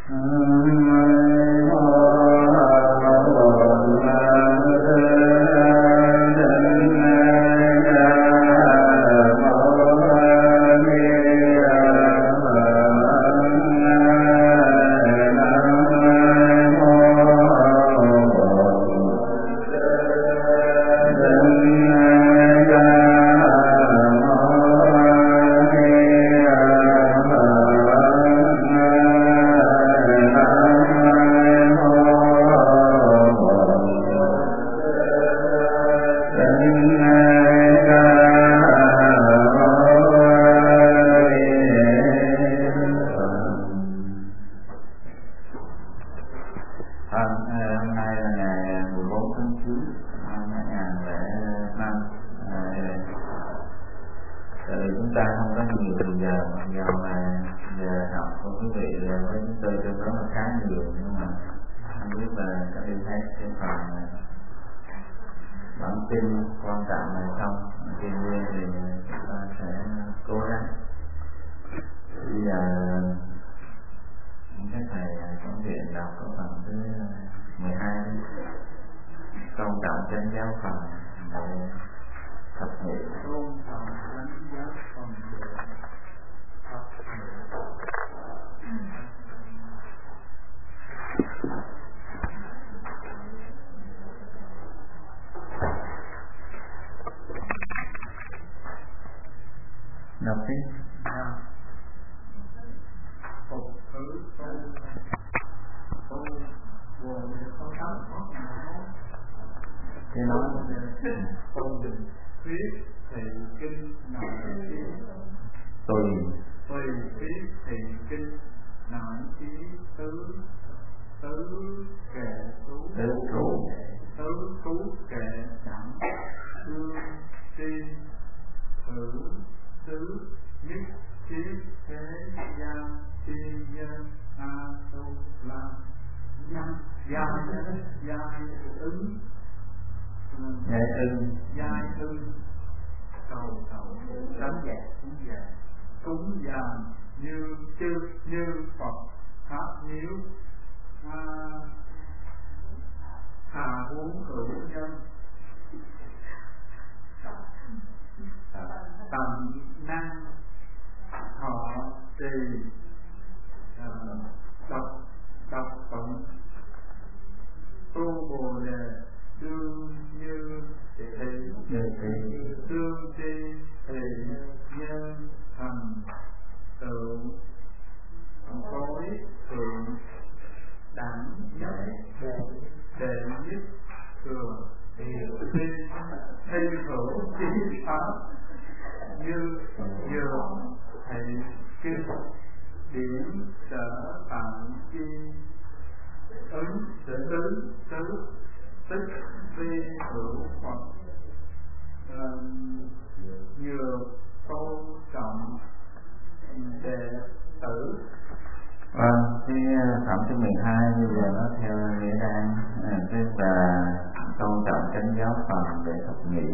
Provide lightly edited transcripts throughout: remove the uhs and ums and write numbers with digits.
Phẩm thứ 12 bây giờ nó theo nghĩa đan, tức là tôn trọng chánh giáo phần để thập nghị.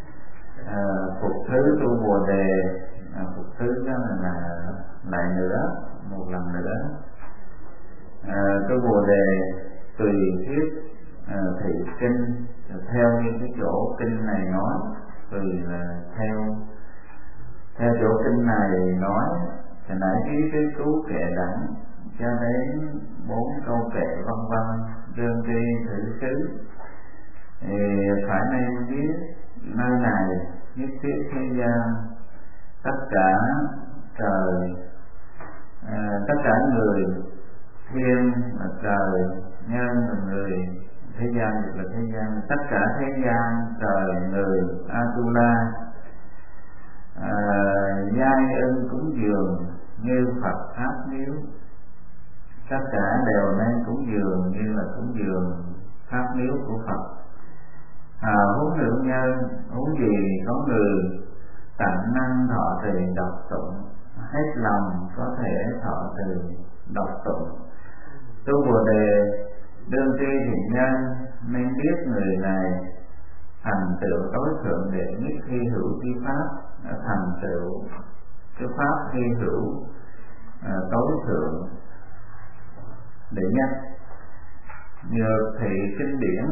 Phục thứ tu Bồ Đề, phục thứ đó là lại nữa, một lần nữa. Tu Bồ Đề tùy thuyết thị kinh, theo như cái chỗ kinh này nói, tùy là theo chỗ kinh này nói, thì nãy ý cái cứu kệ đẳng cho đến 4 câu kệ vân vân, đương tri thử xứ, thì phải nên biết nơi này nhất thiết thế gian, tất cả trời, tất cả người thiên là trời, nhân là người, thế gian là thế gian, tất cả thế gian trời người Atula, giai ưng cúng dường như Phật pháp miếu, tất cả đều nên cúng dường như là cúng dường pháp miếu của Phật. Huống lượng nhân, huống gì có người tận năng thọ trì đọc tụng, hết lòng có thể thọ trì đọc tụng. Tu Bồ Đề đương tri thiện nhân, nên biết người này thành tựu tối thượng đệ nhất hy hữu chi pháp, thành tựu cái pháp hy hữu tối thượng. đệ nhất. Nhược thị kinh điển,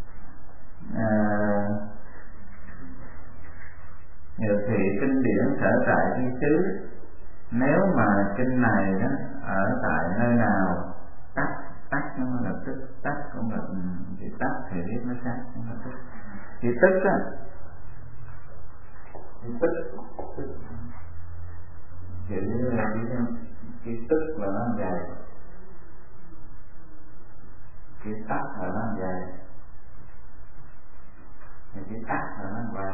nhược thị kinh điển sở tại thi xứ. Nếu mà kinh này đó ở tại nơi nào tắc nó là tức, tắc cũng là chữ tắc thì biết nó khác, không là tức. Chữ tức á, chữ tức là nó dài, chữ tắc là nó dài, chữ tắc là nó vầy,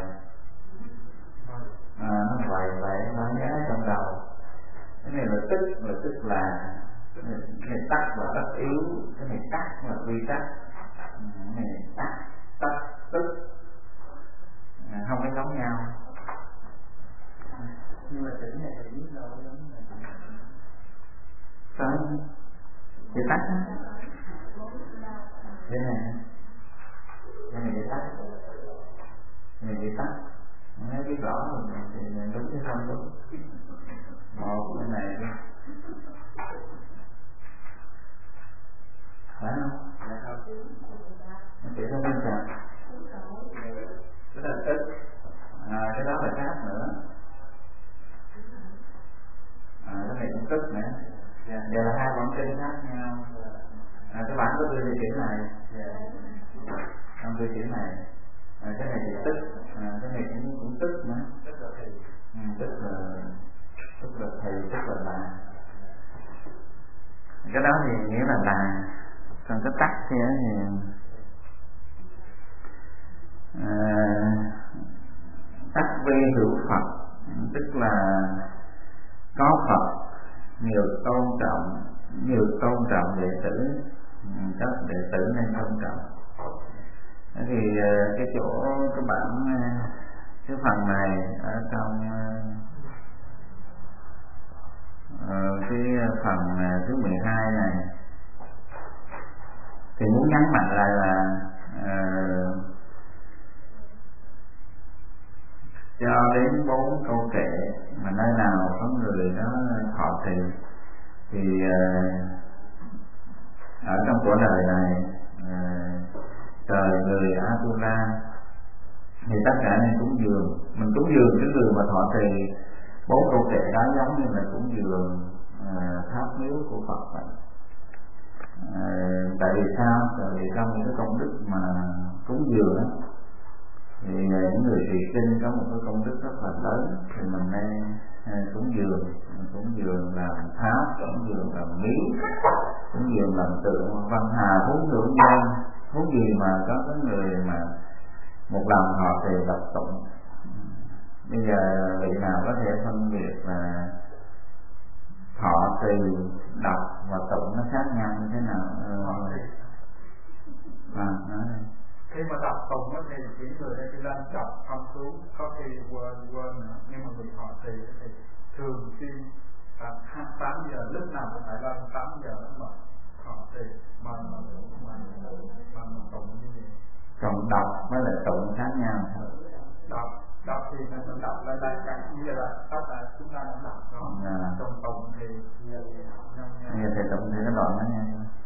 nó vầy nó nhớ trong đầu. Cái này là tức là cái này tắc là tất yếu, cái này tắc là quy tắc, cái này tắc tức không có giống nhau. Nhưng mà chữ này thì biết đâu giống là sao chữ tắc á, cái này chữ tắc, cái này chữ tắc, nếu biết rõ rồi thì đúng chứ không đúng. Một cái này phải không? dạ không. Nó chỉ có bên cạnh cái đó là tức, cái đó là khác nữa, cái này cũng tức nữa. Giờ là hai bản kinh khác nhau. Các bạn có đưa địa chỉ này, không đưa chỉ này, cái này thì tức, cái này cũng tức nữa, tức là thầy, tức là bà. Cái đó thì nghĩa là bà, còn cái tắc kia thì tắc vi hữu Phật, tức là có Phật nhiều tôn trọng đệ tử, các đệ tử nên tôn trọng. Thì cái chỗ các bạn cái phần này ở trong cái phần thứ 12 này thì muốn nhấn mạnh lại là cho đến 4 câu kệ mà nơi nào có người đó thọ trì thì ở trong cuộc đời này trời người Atula thì tất cả nên cúng dường. Mình cúng dường cái người mà thọ trì 4 câu kệ đó giống như là cúng dường tháp miếu của Phật vậy. Tại vì sao? Tại vì trong những cái công đức mà cúng dường đó, thì những người trì kinh có một cái công đức rất là lớn, thì mình nên cúng dường làm tháp, cúng dường làm miếu, cúng dường làm tượng văn hà, huống hữu nhân, huống gì mà có cái người mà một lần họ thì đọc tụng. Bây giờ vị nào có thể phân biệt là thọ trì đọc và tụng nó khác nhau như thế nào? Khi mà đọc tụng thì chỉ người đây đi lên đọc không xuống, có khi quên nữa. Nhưng mà người thọ trì thì thường xuyên 8 giờ, lúc nào cũng phải lên 8 giờ mà thọ trì mà tụng như vậy. Còn đọc với lại tụng khác nhau. Đọc thì mình đọc lên đây cả như là tất cả chúng ta đã đọc đó. Còn tụng thì như thầy tụng thì cái đoạn đó nha.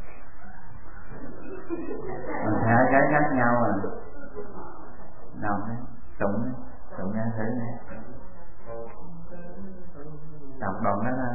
Mình hai cái khác nhau à. Đọc đấy, tụng nghe thử đi. Đọc đoạn đó lên.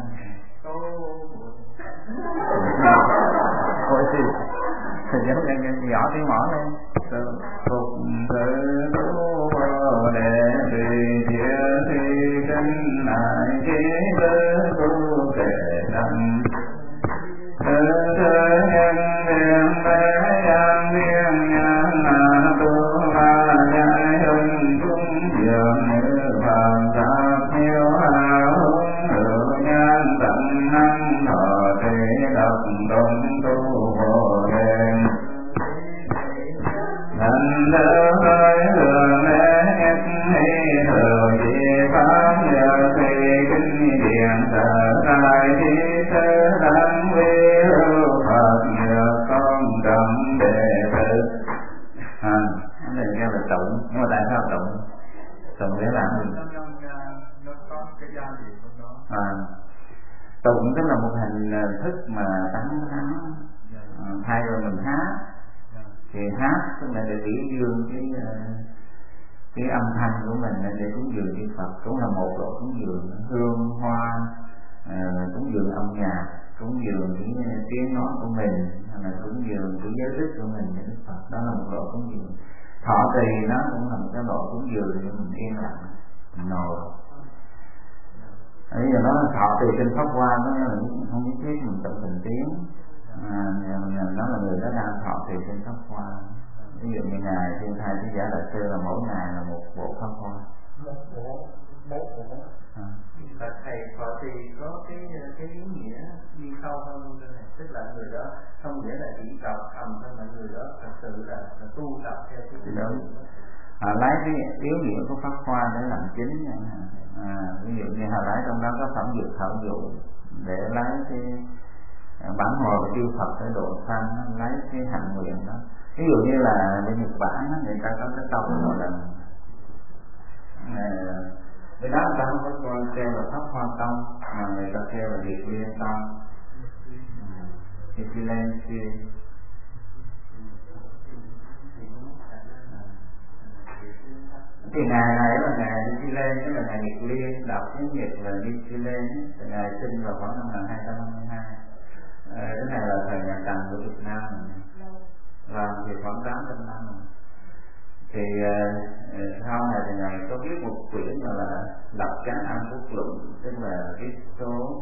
Ôi gì? Thì giống như gõ tiếng mỏ lên. Phục sự tu bồ đề tùy thiện thi kinh lại chí tư tu kệ tâm. Từ thế nhân thiên tế gian thiên nhân tu la giải hưng cung dường như phàm pháp hiếu hào hứng hữu nhân tận năng thọ trì độc tôn tu bồ đề. Thành đỡ hơi thường lễ nhất hy thường dị pháp nhờ thi kinh điển sở tại thi sư đăng vi hữu Phật nhờ con trọng đệ tử. Cái này kêu là tụng, nhưng mà tại sao tụng? Tụng để làm gì? Nó có cái gia vị trong đó. Tụng tức là một hình thức mà tán thán thay rồi mình hát thì hát tức là để biểu dương cái âm thanh của mình để cúng dường Chư Phật, cũng là một loại cúng dường hương hoa, cúng dường âm nhạc, cúng dường cái tiếng nói của mình, hay là cúng dường cái giới đức của mình để Đức Phật, đó là một loại cúng dường. Thọ trì nó cũng là một cái loại cúng dường để mình yên lặng mình ngồi. Bây giờ nó thọ trì trên Pháp Hoa nó không nhất thiết mình tụng thành tiếng, nó là người đó đang thọ trì trên Pháp Hoa. Ví dụ như ngài Thiên Thai Thế Giả Đại Sư là mỗi ngày là một bộ Pháp Hoa. Một bộ. Và thầy thọ trì có cái ý nghĩa đi sâu hơn luôn này, tức là người đó không nghĩa là chỉ đọc thầm thôi, mà người đó thật sự là tu tập theo cái gì đó. Lấy cái yếu nghĩa của Pháp Hoa để làm chính. Ví dụ như hồi nãy trong đó có phẩm dược thảo dụ để lấy cái bản hồi của Chư Phật để độ sanh, lấy cái hạnh nguyện đó. Ví dụ như là bên Nhật Bản người ta có cái tông gọi là cái đó người ta không có coi kêu là Pháp Hoa Tông, mà người ta kêu là Việt Liên Tông, Việt Liên Tông. Thì ngày này là ngày Việt Liên, tức là ngày Việt Liên, đọc tiếng Việt là Việt Liên, ngày sinh vào khoảng năm 1252. Cái này là thời nhà Tần của Việt Nam làm thì khoảng 800 năm. Thì sau này thì ngài có viết một quyển gọi là Lập Chánh An Phúc Luận, tức là viết số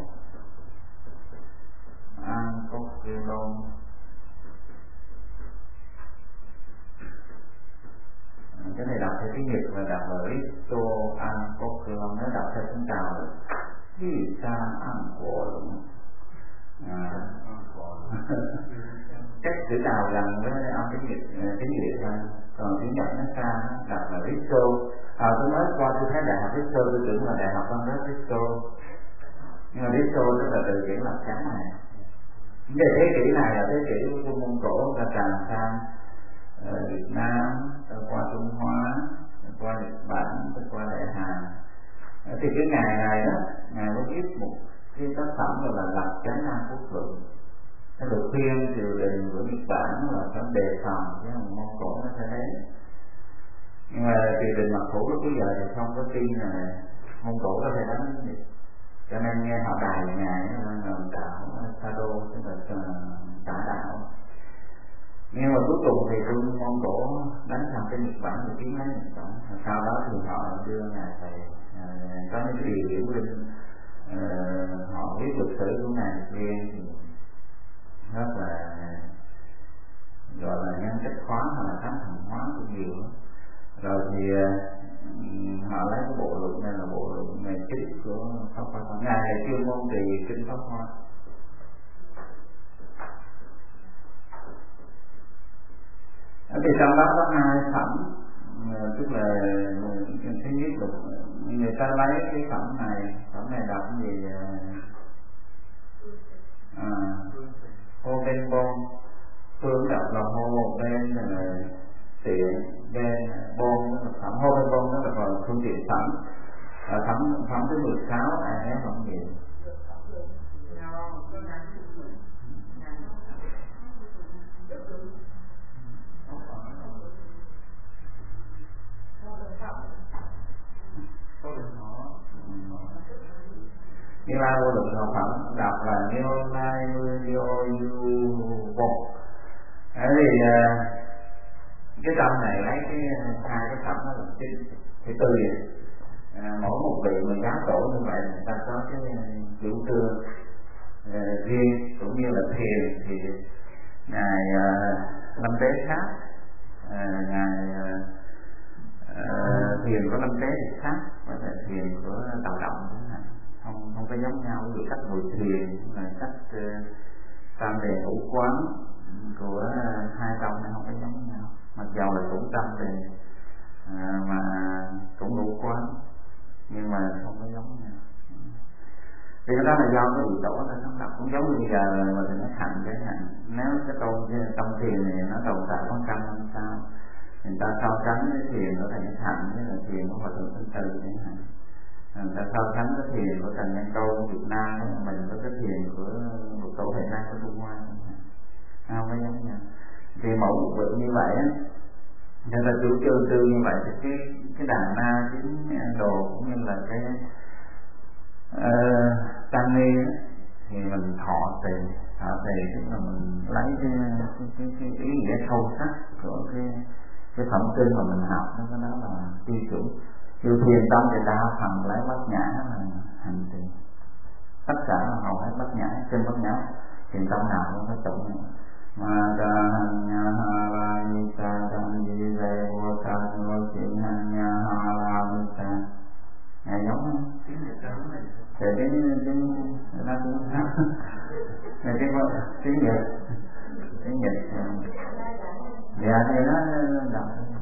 An Phúc Luận. Cái này đọc theo tiếng Nhật và đọc là Risto An Phúc Luận, nó đọc theo tiếng Tàu là Vì Sa An Phúc Luận. Cách chữ Tàu gần với âm tiếng Việt thôi, còn tiếng Nhật nó xa, đọc là Risto. Tôi nói qua tôi thấy đại học Risto, tôi tưởng là đại học văn hóa Risto, nhưng mà Risto tức là từ chữ Lập Chánh này. Về thế kỷ này là thế kỷ của Trung Mông Cổ và tràn sang Việt Nam, qua Trung Hoa, qua Nhật Bản, qua Đại Hàn. Thì cái ngày này đó, ngài có viết một cái tác phẩm gọi là Lập Chánh An Phúc Luận. Nó được khuyên triều đình của Nhật Bản là phải đề phòng chứ Mông Cổ nó sẽ đến. Nhưng mà triều đình Mạc Phủ lúc bây giờ thì không có tin là Mông Cổ có thể đánh Nhật, cho nên nghe họ đài ngài là đạo Sado, tức là tả đạo. Nhưng mà cuối cùng thì quân Mông Cổ đánh sang cái Nhật Bản để chiếm lấy Nhật Bản. Sau đó thì họ đưa ngài về, có những cái điều biểu linh, họ biết lịch sử của ngài riêng thì rất là gọi là nhân cách hóa hoặc là thánh thần hóa của nhiều. Rồi thì họ lấy cái bộ luật này là bộ luật ngày chính của Pháp Hoa. Ngài này chuyên môn trì kinh Pháp Hoa. Thì trong đó có hai phẩm, tức là thứ nhất là người ta lấy cái phẩm này đọc cái gì hô bên bông, phương đọc là hô bên tiện, bên bông là phẩm, hô bên bông đó là gọi là phương tiện phẩm. Phẩm thứ 16 ai nhớ phẩm gì? Như Lai vô lượng thọ phẩm đọc là Như Lai Vô Yu Bột. Thì cái tâm này lấy hai cái phẩm đó là cái tư vậy. Mỗi một vị mình giáo tổ như vậy người ta có cái chủ trương riêng, cũng như là thiền thì ngài Lâm Tế khác, ngài thiền của Lâm Tế thì khác, và thiền của Tào Động thế này không có giống nhau. Ví dụ cách ngồi thiền, cách tam đề ngũ quán của hai tông này không có giống nhau, mặc dầu là cũng tam đề mà cũng ngũ quán nhưng mà không có giống nhau. Thì cái đó là do cái vị tổ ta sáng lập, cũng giống như bây giờ mà thì nó thành cái này. Nếu cái trong thiền này nó tồn tại con trăm năm sau, người ta so sánh cái thiền của thầy Thành với là thiền của Hòa Thượng Thanh Từ chẳng hạn. Người ta so sánh cái thiền của Trần Nhân Câu Việt Nam, mình có cái thiền của một tổ Việt Nam của Trung Hoa, không có như vậy á, người ta chủ trương tư như vậy thì cái đàn na chính đồ cũng như là cái tăng ni thì mình thọ trì tức là mình lấy cái ý nghĩa sâu sắc của cái phẩm kinh mà mình học, nó là tiêu chuẩn. Chư thiền tông thì đa phần lấy bát nhã là hành trì, tất cả là hầu hết bát nhã, trên bát nhã thiền tông nào cũng có tụng mà ca hành nha ha la ni ta đan di đề vô ta vô chuyện hành nha ha la ni ta, nghe giống không? Thì cái nó cũng cái tiếng Nhật dạ thì nó đọc